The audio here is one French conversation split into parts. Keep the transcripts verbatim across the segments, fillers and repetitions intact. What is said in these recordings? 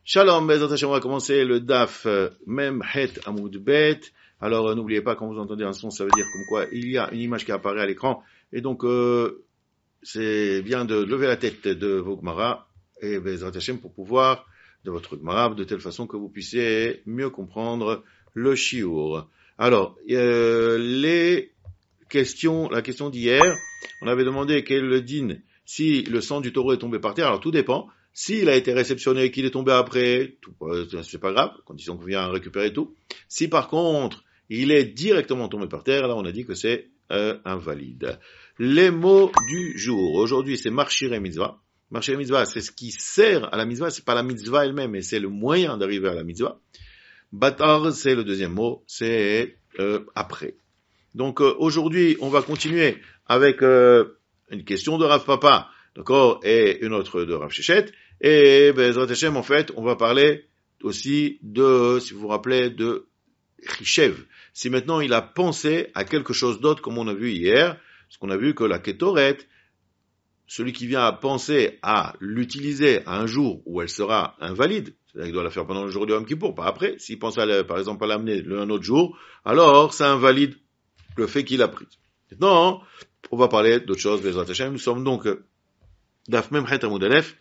Shalom, Bezrat Hashem, on va commencer le daf Mem Het Amud Bet. Alors euh, n'oubliez pas, quand vous entendez un son, ça veut dire comme quoi il y a une image qui apparaît à l'écran. Et donc, euh, c'est bien de lever la tête de vos Gemara et Bezrat Hashem pour pouvoir, de votre Gemara, de telle façon que vous puissiez mieux comprendre le shiur. Alors, euh, les questions, la question d'hier, on avait demandé quel est le din si le sang du taureau est tombé par terre. Alors tout dépend. S'il a été réceptionné et qu'il est tombé après, tout, euh, c'est pas grave, condition qu'on vient récupérer tout. Si par contre, il est directement tombé par terre, là on a dit que c'est euh, invalide. Les mots du jour. Aujourd'hui, c'est marchir et mitzvah. Marchir et mitzvah, c'est ce qui sert à la mitzvah, c'est pas la mitzvah elle-même, mais c'est le moyen d'arriver à la mitzvah. Batar, c'est le deuxième mot, c'est euh, après. Donc euh, aujourd'hui, on va continuer avec euh, une question de Rav Papa, d'accord, et une autre de Rav Shechet. Et Bezrat Hashem, en fait, on va parler aussi de, si vous vous rappelez, de Chishev. Si maintenant il a pensé à quelque chose d'autre, comme on a vu hier, parce qu'on a vu que la Ketoret, celui qui vient à penser à l'utiliser à un jour où elle sera invalide, c'est-à-dire qu'il doit la faire pendant le jour du Yom Kippour, pas après, s'il pense à, par exemple à l'amener un autre jour, alors ça invalide le fait qu'il a pris. Maintenant, on va parler d'autre chose, Bezrat Hashem. Nous sommes donc Daf Mem Het Amud Aleph,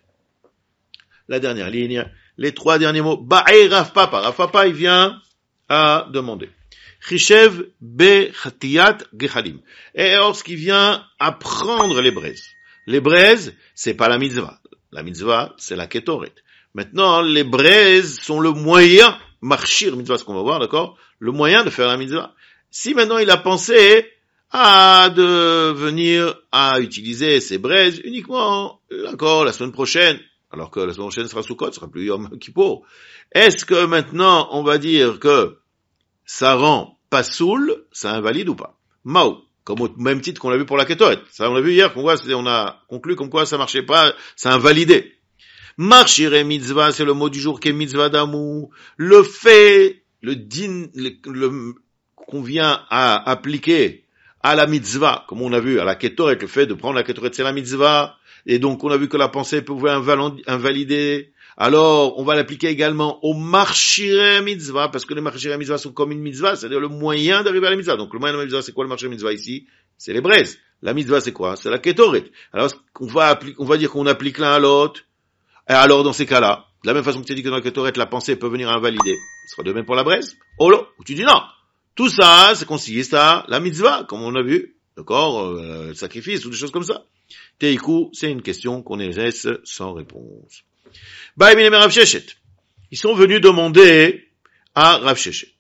la dernière ligne, les trois derniers mots. Ba'ei Rav Papa. Rav Papa, il vient à demander. Chishev be chatiyat gechalim. Et lorsqu'il vient à prendre les braises. Les braises, c'est pas la mitzvah. La mitzvah, c'est la ketoret. Maintenant, les braises sont le moyen, marchir mitzvah, ce qu'on va voir, d'accord? Le moyen de faire la mitzvah. Si maintenant il a pensé à de venir à utiliser ces braises uniquement, d'accord, la semaine prochaine, alors que la semaine prochaine sera Sukkot, ce sera plus Yom Kippour. Est-ce que maintenant, on va dire que ça rend pas soul, ça invalide ou pas? Mao, comme au même titre qu'on l'a vu pour la Ketoret. Ça, on l'a vu hier, qu'on voit, on a conclu comme quoi ça marchait pas, ça invalidait. Marchir et mitzvah, c'est le mot du jour qui est mitzvah d'amour. Le fait, le din, le, le qu'on vient à appliquer à la mitzvah, comme on a vu à la Ketoret, le fait de prendre la Ketoret, c'est la mitzvah. Et donc, on a vu que la pensée pouvait invalider. Alors, on va l'appliquer également au marchiré mitzvah, parce que les marchiré mitzvah sont comme une mitzvah, c'est-à-dire le moyen d'arriver à la mitzvah. Donc, le moyen de la mitzvah, c'est quoi le marchiré mitzvah ici? C'est les braises. La mitzvah, c'est quoi? C'est la ketoret. Alors, on va appliquer, on va dire qu'on applique l'un à l'autre. Et alors, dans ces cas-là, de la même façon que tu as dit que dans la ketoret, la pensée peut venir invalider, ce sera de même pour la braise. Oh là, où tu dis non. Tout ça, ça consiste à la mitzvah, comme on a vu. D'accord? Euh, sacrifice ou des choses comme ça. Teikou, c'est une question qu'on laisse sans réponse. Baïmine Rav Shechet. Ils sont venus demander à Rav Shechet.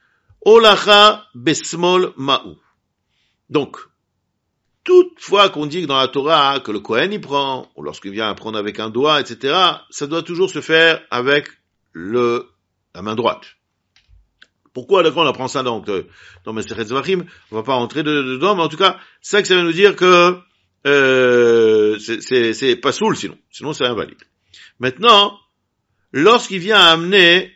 Olacha besmol ma'u. Donc, toute fois qu'on dit que dans la Torah que le Kohen y prend, ou lorsqu'il vient à prendre avec un doigt, et cetera, ça doit toujours se faire avec le, la main droite. Pourquoi, d'accord, on apprend ça donc, dans Masechet Zvachim, on va pas rentrer dedans, mais en tout cas, c'est ça que ça veut nous dire que Euh, c'est, c'est, c'est pas soul sinon, sinon c'est invalide. Maintenant, lorsqu'il vient à amener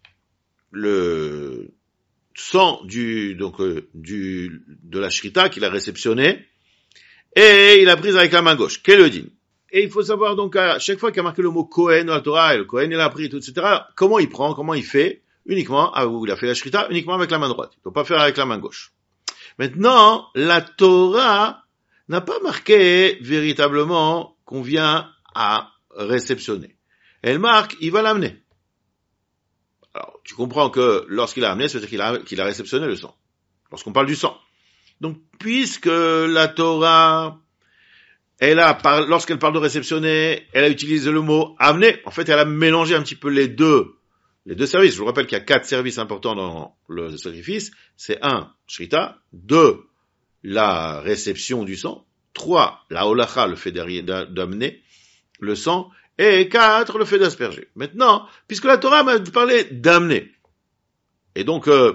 le sang du, donc, euh, du, de la shrita qu'il a réceptionné, et il a pris avec la main gauche, quel est le din? Et il faut savoir donc, à chaque fois qu'il a marqué le mot Kohen dans la Torah, et le Kohen il a pris tout, et cetera, comment il prend, comment il fait, uniquement, ah, il a fait la shrita uniquement avec la main droite. Il ne peut pas faire avec la main gauche. Maintenant, la Torah n'a pas marqué véritablement qu'on vient à réceptionner. Elle marque, il va l'amener. Alors, tu comprends que lorsqu'il a amené, ça veut dire qu'il a, qu'il a réceptionné le sang. Lorsqu'on parle du sang. Donc, puisque la Torah, elle a, par, lorsqu'elle parle de réceptionner, elle a utilisé le mot amener. En fait, elle a mélangé un petit peu les deux, les deux services. Je vous rappelle qu'il y a quatre services importants dans le sacrifice. C'est un, shrita, deux, la réception du sang, trois, la holacha, le fait d'amener le sang, et quatre, le fait d'asperger. Maintenant, puisque la Torah m'a parlé d'amener, et donc, euh,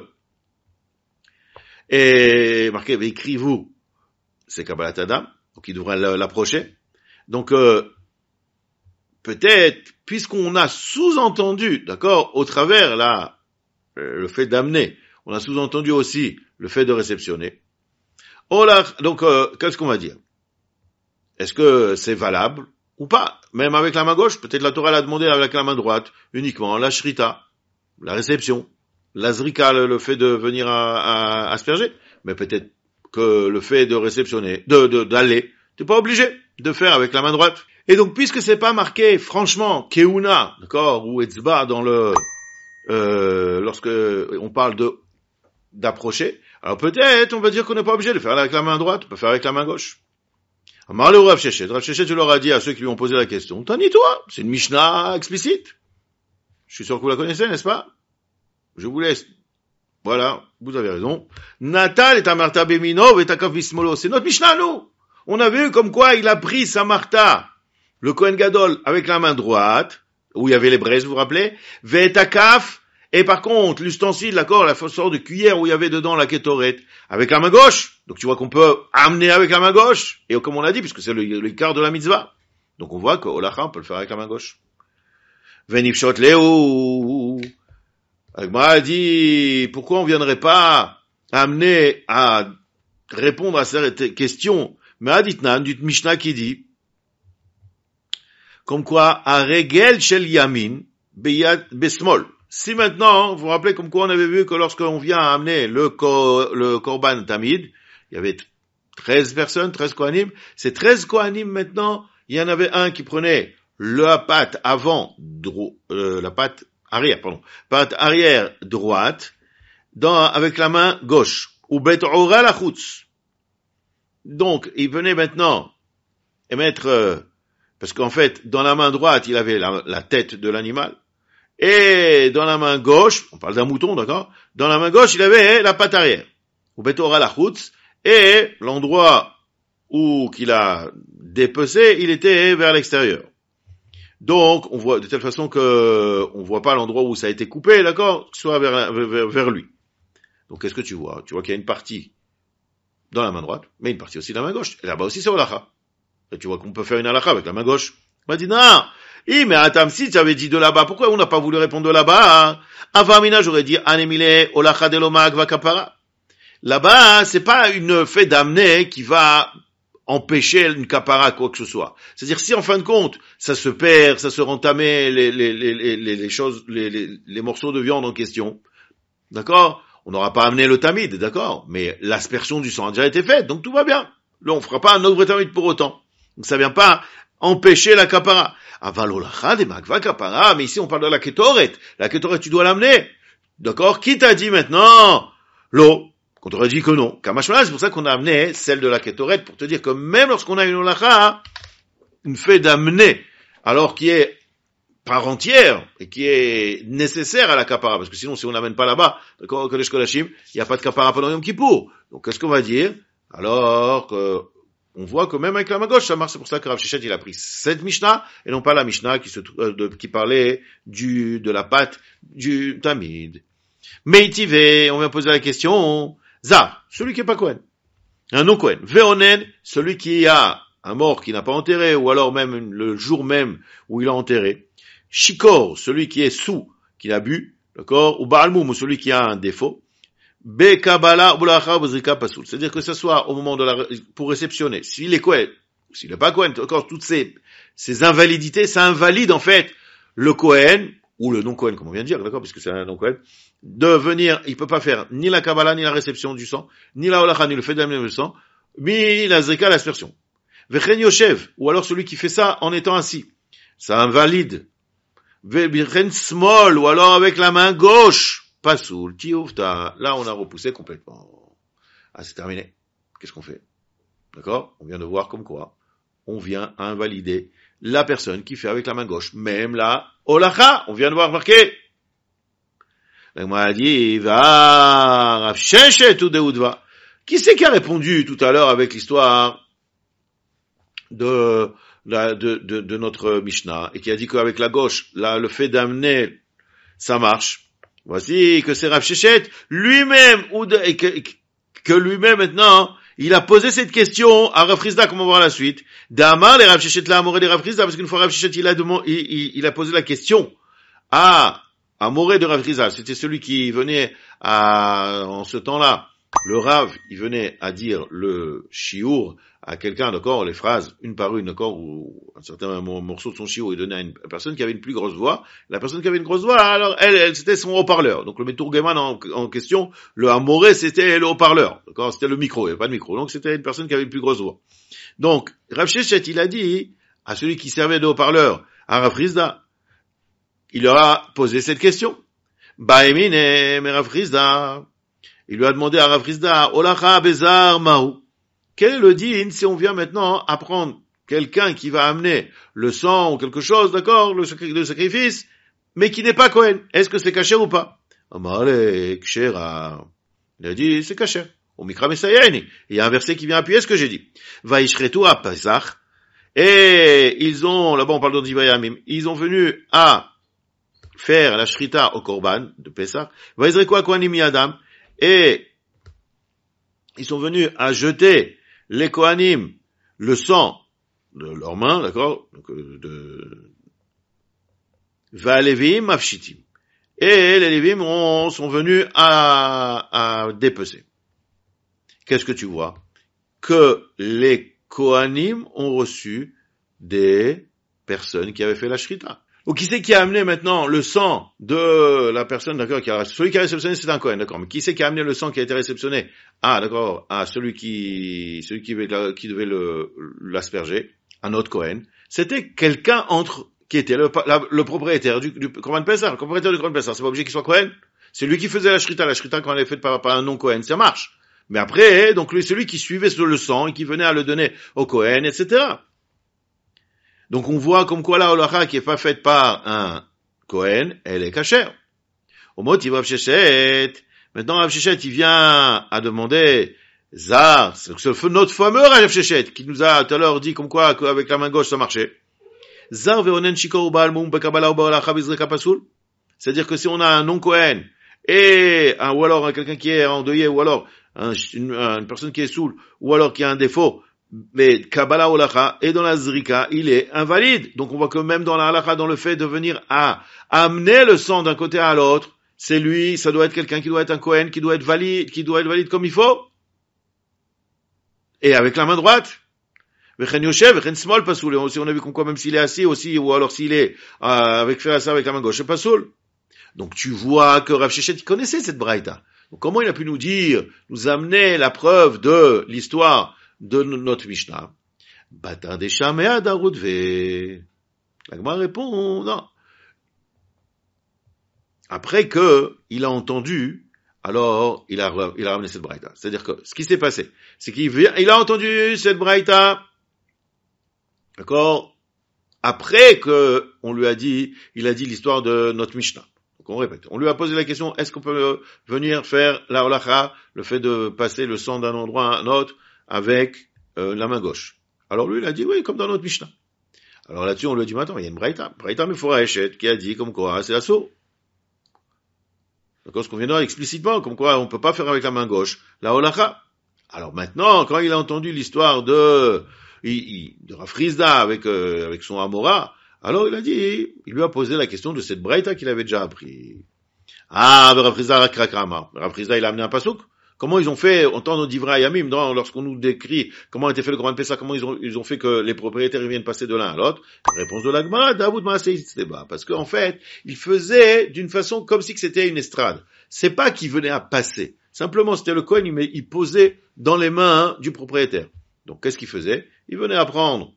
et marqué, écrivez-vous, c'est Kabbalat Adam, donc il devrait l'approcher. Donc, euh, peut-être, puisqu'on a sous-entendu, d'accord, au travers, là, le fait d'amener, on a sous-entendu aussi le fait de réceptionner. Oh là, donc, euh, qu'est-ce qu'on va dire? Est-ce que c'est valable? ou pas, même avec la main gauche, peut-être la Torah l'a demandé avec la main droite, uniquement, la shrita, la réception, la zrika, le, le fait de venir à, à asperger, mais peut-être que le fait de réceptionner, de, de, d'aller, t'es pas obligé de faire avec la main droite. Et donc, puisque c'est pas marqué, franchement, keuna, d'accord, ou etzba dans le, euh, lorsque on parle de, d'approcher, alors peut-être, on va dire qu'on n'est pas obligé de faire avec la main droite, on peut faire avec la main gauche. Amar le Rav Sheshet, Rav Sheshet, je leur ai dit à ceux qui lui ont posé la question, Tani toi, c'est une Mishnah explicite. Je suis sûr que vous la connaissez, n'est-ce pas? Je vous laisse. Voilà, vous avez raison. Natal est Amarta Beminov et Takaf Bismolo. C'est notre Mishnah, nous. On a vu comme quoi il a pris sa Martha, le Kohen Gadol, avec la main droite, où il y avait les braises, vous vous rappelez? Ve'etakaf, et par contre, l'ustensile, d'accord, la sorte de cuillère où il y avait dedans la kétoret, avec la main gauche. Donc tu vois qu'on peut amener avec la main gauche. Et comme on l'a dit, puisque c'est le, le quart de la mitzvah. Donc on voit que Olacha, on peut le faire avec la main gauche. Venifshot Léo. Agma a dit, pourquoi on viendrait pas amener à répondre à cette question? Mais Aditnan, du Mishnah qui dit, comme quoi, à Regel Shel Yamin, Beyad Besmol. Si maintenant, vous vous rappelez comme quoi on avait vu que lorsqu'on vient amener le, cor, le Korban Tamid, il y avait treize personnes, treize Kohanim, ces treize Kohanim maintenant, il y en avait un qui prenait la patte avant, dro, euh, la patte arrière, pardon, patte arrière droite, dans, avec la main gauche, ou bet ora la chutz. Donc, il venait maintenant émettre, euh, parce qu'en fait, dans la main droite, il avait la, la tête de l'animal, et dans la main gauche, on parle d'un mouton, d'accord? Dans la main gauche, il avait la patte arrière. Ou betora la chutz, et l'endroit où qu'il a dépecé, il était vers l'extérieur. Donc, on voit de telle façon que on voit pas l'endroit où ça a été coupé, d'accord? Soit vers, vers, vers lui. Donc, qu'est-ce que tu vois? Tu vois qu'il y a une partie dans la main droite, mais une partie aussi dans la main gauche. Et là-bas aussi, c'est halacha. Et tu vois qu'on peut faire une halacha avec la main gauche. On m'a dit, non! Eh, mais attends, si tu avais dit de là-bas, pourquoi on n'a pas voulu répondre de là-bas, hein? Avamina, j'aurais dit, anemile, olacha de l'omag va kapara. Là-bas, c'est pas une fait d'amener qui va empêcher une kapara, quoi que ce soit. C'est-à-dire, si en fin de compte, ça se perd, ça se rentamait, les, les, les, les, les choses, les, les, les morceaux de viande en question. D'accord? On n'aura pas amené le tamid, d'accord? Mais l'aspersion du sang a déjà été faite, donc tout va bien. Là, on fera pas un autre tamid pour autant. Donc ça vient pas empêcher la kapara. Avalolacha de magva kapara, mais ici on parle de la kétoret. La kétoret, tu dois l'amener. D'accord? Qui t'a dit maintenant? L'eau. Qu'on t'aurait dit que non. Kamashmala, c'est pour ça qu'on a amené celle de la kétoret, pour te dire que même lorsqu'on a une olacha, une fait d'amener, alors qui est part entière, et qui est nécessaire à la kapara, parce que sinon, si on l'amène pas là-bas, d'accord, Kodesh Kodashim, il n'y a pas de kapara pendant Yom Kippour. Donc, qu'est-ce qu'on va dire? Alors que, on voit que même avec la main gauche, ça marche. C'est pour ça que Rav Sheshet, il a pris cette Mishnah, et non pas la Mishnah qui se, euh, de, qui parlait du, de la pâte du Tamid. Meitivé, on vient poser la question, Zar, celui qui est pas Kohen. Un non-Kohen. Veonen, celui qui a un mort qui n'a pas enterré, ou alors même le jour même où il a enterré. Shikor, celui qui est sous, qui a bu, d'accord? Ou Baalmoum, celui qui a un défaut. Bekabala ulacha b'zrika pasoul. C'est-à-dire que ce soit au moment de la, pour réceptionner. S'il est Kohen, s'il n'est pas Kohen, encore toutes ces, ces invalidités, ça invalide en fait le Kohen, ou le non-Kohen, comme on vient de dire, d'accord, puisque c'est un non-Kohen, de venir, il peut pas faire ni la Kabbalah, ni la réception du sang, ni la ulacha, ni le fait d'amener le sang, ni la zrika, l'aspersion. Vechen yoshev, ou alors celui qui fait ça en étant assis. Ça invalide. Vechen small, ou alors avec la main gauche. Pasoul, tioufta. Là, on a repoussé complètement. Ah, c'est terminé. Qu'est-ce qu'on fait? D'accord? On vient de voir comme quoi on vient invalider la personne qui fait avec la main gauche. Même la holacha, on vient de voir marqué. On m'a dit, va, Rav Sheshet ou Deudva. Qui c'est qui a répondu tout à l'heure avec l'histoire de, de, de, de notre Mishnah et qui a dit qu'avec la gauche, là, le fait d'amener, ça marche. Voici que c'est Rav Sheshet lui-même, ou de, et que, que lui-même maintenant, il a posé cette question à Rav Chizda, comme on va voir la suite. D'Amar, les Rav Sheshet là, Amoré des Rav Chizda, parce qu'une fois Rav Sheshet, il a demandé, il, il, il a posé la question à Amoré de Rav Chizda. C'était celui qui venait à, en ce temps-là, le Rav, il venait à dire le shiur à quelqu'un, d'accord, les phrases une par une, d'accord, ou un certain morceau de son shiur, il donnait à une personne qui avait une plus grosse voix. La personne qui avait une grosse voix, alors elle, elle c'était son haut-parleur. Donc le Meturgeman en, en question, le Amoré, c'était le haut-parleur, d'accord, c'était le micro, il n'y avait pas de micro. Donc c'était une personne qui avait une plus grosse voix. Donc Rav Sheshet, il a dit à celui qui servait de haut-parleur, à Rav Rizda, il leur a posé cette question. Baemine, mais Rav Rizda, il lui a demandé à Rav Rizda, Olacha bezar mahu. Quel est le din si on vient maintenant apprendre quelqu'un qui va amener le sang ou quelque chose, d'accord, le, le sacrifice, mais qui n'est pas Kohen? Est-ce que c'est caché ou pas? Amale, kshera. Il a dit, c'est caché. Au mikra mesayeni. Il y a un verset qui vient appuyer ce que j'ai dit. Vaishretu a Pesach. Et ils ont, là-bas on parle d'Odivayamim, ils ont venu à faire la shrita au korban de Pesach. Vaizreku a kohanim yadam. Et ils sont venus à jeter les Kohanim le sang de leurs mains, d'accord, donc de Valevim Afshitim. Et les Lévim ont, sont venus à, à dépecer. Qu'est-ce que tu vois? Que les Kohanim ont reçu des personnes qui avaient fait la shrita. Donc, qui c'est qui a amené maintenant le sang de la personne, d'accord, qui a, celui qui a réceptionné, c'est un Kohen, d'accord, mais qui c'est qui a amené le sang qui a été réceptionné? Ah, d'accord, à celui qui, celui qui devait, qui devait le, l'asperger, un autre Kohen. C'était quelqu'un entre, qui était le, la, le propriétaire du, du Korban Pessah, le propriétaire du Korban Pessah. C'est pas obligé qu'il soit Kohen. C'est lui qui faisait la shrita, la shrita quand elle est faite par, par un non Kohen, ça marche. Mais après, donc, lui, celui qui suivait le sang et qui venait à le donner au Kohen, et cetera. Donc on voit comme quoi la holacha qui est pas faite par un Kohen, elle est cachère. Au mot il va Rav Sheshet. Maintenant Rav Sheshet il vient à demander Zar, c'est notre fameux Rav Sheshet qui nous a tout à l'heure dit comme quoi avec la main gauche ça marchait. Zar veonen shikor baal mum bekabala ou baholacha bizreka pasul. C'est-à-dire que si on a un non Kohen et un, ou alors quelqu'un qui est endeuillé ou alors un, une, une personne qui est saoule ou alors qui a un défaut, mais Kabbalah Olacha et dans la Zrika, il est invalide. Donc on voit que même dans la Halacha, dans le fait de venir à amener le sang d'un côté à l'autre, c'est lui, ça doit être quelqu'un qui doit être un Kohen, qui doit être valide, qui doit être valide comme il faut. Et avec la main droite. Vechen Yoshev, Vechen Smol Pasoul. Et aussi on a vu comme quoi même s'il est assis aussi, ou alors s'il est euh, avec faire ça avec la main gauche, c'est Pasoul. Donc tu vois que Rav Sheshet, il connaissait cette braïta. Donc comment il a pu nous dire, nous amener la preuve de l'histoire de notre Mishnah? Batar des Shamea d'Arudve. La Gemara répond, non. Après que il a entendu, alors il a, il a ramené cette braïta. C'est-à-dire que ce qui s'est passé, c'est qu'il vient, il a entendu cette braïta, d'accord, après que on lui a dit, il a dit l'histoire de notre Mishnah. Donc on répète. On lui a posé la question, est-ce qu'on peut venir faire la holacha, le fait de passer le sang d'un endroit à un autre, avec euh, la main gauche. Alors lui, il a dit, oui, comme dans notre Mishnah. Alors là-dessus, on lui a dit, mais attends, il y a une braïta, braïta Meforaeshet, qui a dit, comme quoi, c'est assaut. Donc, ce qu'on vient de dire explicitement, comme quoi, on peut pas faire avec la main gauche, la holacha. Alors maintenant, quand il a entendu l'histoire de, il, il, de Rav Rizda avec, euh, avec son Amora, alors il a dit, il lui a posé la question de cette braïta qu'il avait déjà appris. Ah, Rav Rizda Rakrakrama. Rav Rizda, il a amené un pasouk. Comment ils ont fait, en temps de Divrei Yamim, lorsqu'on nous décrit comment a été fait le Korban Pessah, comment ils ont, ils ont fait que les propriétaires ils viennent passer de l'un à l'autre? Réponse de la Gemara, Daoud Maaseh Tzeba. Parce qu'en fait, ils faisaient d'une façon comme si c'était une estrade. C'est pas qu'ils venaient à passer. Simplement, c'était le Kohen, il, il posait dans les mains hein, du propriétaire. Donc, qu'est-ce qu'il faisait? Il venait à prendre.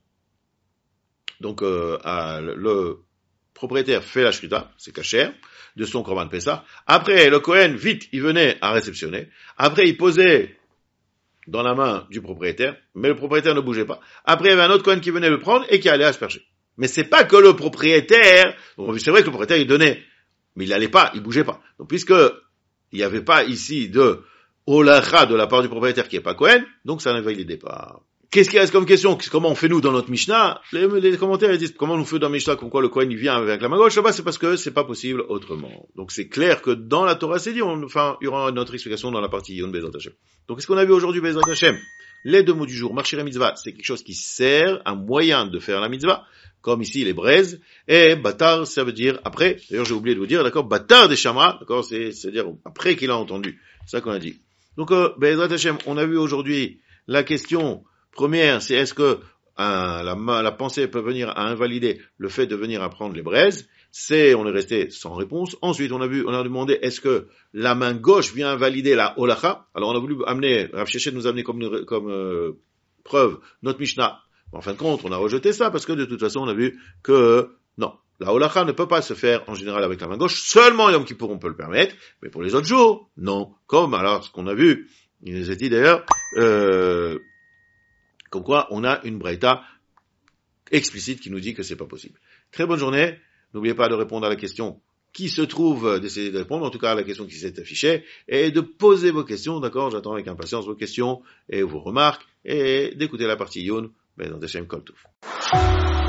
Donc, euh, à, le propriétaire fait la shrita, c'est cachère, de son Korban Pessah. Après, le Kohen, vite, il venait à réceptionner. Après, il posait dans la main du propriétaire, mais le propriétaire ne bougeait pas. Après, il y avait un autre Kohen qui venait le prendre et qui allait asperger. Mais c'est pas que le propriétaire, donc c'est vrai que le propriétaire, il donnait, mais il allait pas, il bougeait pas. Donc, puisque il n'y avait pas ici de holacha de la part du propriétaire qui est pas Kohen, donc ça n'invalidait pas. Qu'est-ce qu'il reste comme question? Comment on fait nous dans notre Mishnah? Les, les commentaires ils disent comment on fait dans Mishnah comme quoi le Kohen il vient avec la main gauche. Là-bas c'est parce que c'est pas possible autrement. Donc c'est clair que dans la Torah c'est dit, on, enfin il y aura notre explication dans la partie Yon Bezrat Hashem. Donc qu'est-ce qu'on a vu aujourd'hui Bezrat Hashem? Les deux mots du jour, marcher la mitzvah, c'est quelque chose qui sert, un moyen de faire la mitzvah, comme ici les braises, et batar ça veut dire après. D'ailleurs j'ai oublié de vous dire, d'accord, batar des chamas, d'accord, c'est c'est-à-dire après qu'il a entendu. C'est ça qu'on a dit. Donc, euh, Be'ezrat Hashem, on a vu aujourd'hui la question première, c'est est-ce que un, la, la pensée peut venir à invalider le fait de venir apprendre les braises. C'est, on est resté sans réponse. Ensuite, on a vu, on a demandé est-ce que la main gauche vient invalider la holacha. Alors, on a voulu amener, Rav Sheshet nous amener comme, comme euh, preuve notre Mishnah. En fin de compte, on a rejeté ça parce que de toute façon, on a vu que non, la holacha ne peut pas se faire en général avec la main gauche. Seulement Yom Kippour on peut le permettre, mais pour les autres jours, non. Comme alors ce qu'on a vu, il nous a dit d'ailleurs. Euh, Comme quoi, on a une braïta explicite qui nous dit que c'est pas possible. Très bonne journée. N'oubliez pas de répondre à la question qui se trouve, d'essayer de répondre, en tout cas à la question qui s'est affichée, et de poser vos questions, d'accord? J'attends avec impatience vos questions et vos remarques, et d'écouter la partie Youn, ben dans Hashem Kol Touf.